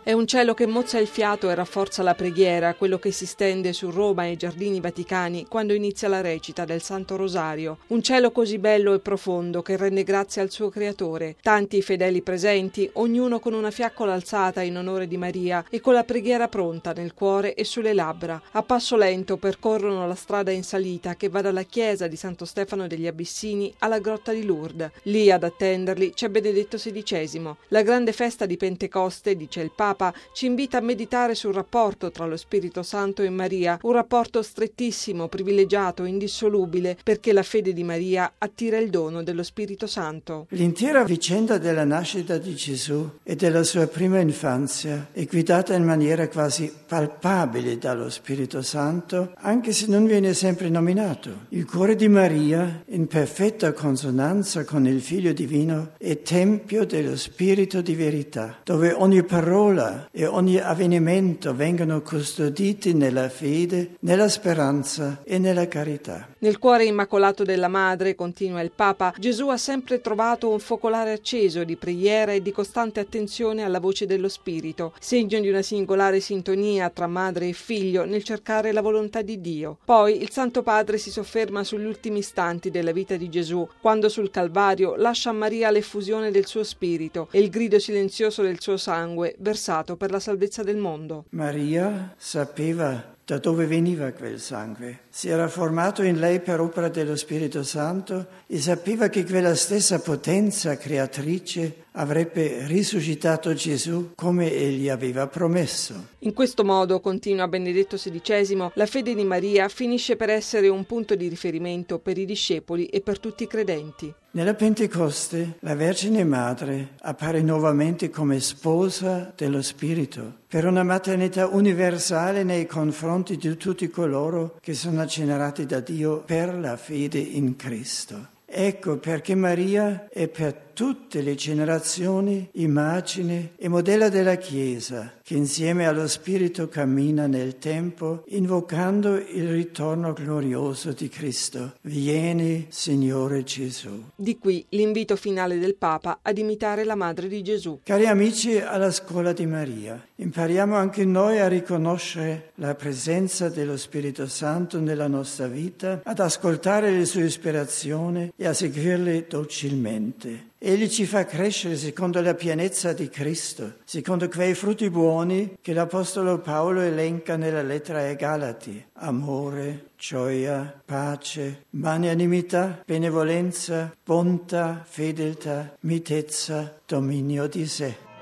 È un cielo che mozza il fiato e rafforza la preghiera, quello che si stende su Roma e i giardini vaticani quando inizia la recita del Santo Rosario. Un cielo così bello e profondo che rende grazie al suo Creatore. Tanti i fedeli presenti, ognuno con una fiaccola alzata in onore di Maria e con la preghiera pronta nel cuore e sulle labbra. A passo lento percorrono la strada in salita che va dalla chiesa di Santo Stefano degli Abissini alla grotta di Lourdes. Lì ad attenderli c'è Benedetto XVI. La grande festa di Pentecoste, dice il Papa, ci invita a meditare sul rapporto tra lo Spirito Santo e Maria, un rapporto strettissimo, privilegiato, indissolubile, perché la fede di Maria attira il dono dello Spirito Santo. L'intera vicenda della nascita di Gesù e della sua prima infanzia è guidata in maniera quasi palpabile dallo Spirito Santo, anche se non viene sempre nominato. Il cuore di Maria, in perfetta consonanza con il Figlio Divino, è tempio dello Spirito di verità, dove ogni parola e ogni avvenimento vengono custoditi nella fede, nella speranza e nella carità. Nel cuore immacolato della Madre, continua il Papa, Gesù ha sempre trovato un focolare acceso di preghiera e di costante attenzione alla voce dello Spirito, segno di una singolare sintonia tra madre e figlio nel cercare la volontà di Dio. Poi il Santo Padre si sofferma sugli ultimi istanti della vita di Gesù, quando sul Calvario lascia a Maria l'effusione del suo Spirito e il grido silenzioso del suo sangue versato per la salvezza del mondo. Maria sapeva da dove veniva quel sangue. Si era formato in lei per opera dello Spirito Santo e sapeva che quella stessa potenza creatrice avrebbe risuscitato Gesù come egli aveva promesso. In questo modo, continua Benedetto XVI, la fede di Maria finisce per essere un punto di riferimento per i discepoli e per tutti i credenti. Nella Pentecoste la Vergine Madre appare nuovamente come sposa dello Spirito, per una maternità universale nei confronti di tutti coloro che sono generati da Dio per la fede in Cristo. Ecco perché Maria è per tutte le generazioni immagine e modello della Chiesa, che insieme allo Spirito cammina nel tempo, invocando il ritorno glorioso di Cristo. Vieni, Signore Gesù. Di qui l'invito finale del Papa ad imitare la Madre di Gesù. Cari amici alla Scuola di Maria, impariamo anche noi a riconoscere la presenza dello Spirito Santo nella nostra vita, ad ascoltare le sue ispirazioni e a seguirle docilmente. Egli ci fa crescere secondo la pienezza di Cristo, secondo quei frutti buoni che l'Apostolo Paolo elenca nella lettera ai Galati: amore, gioia, pace, magnanimità, benevolenza, bontà, fedeltà, mitezza, dominio di sé.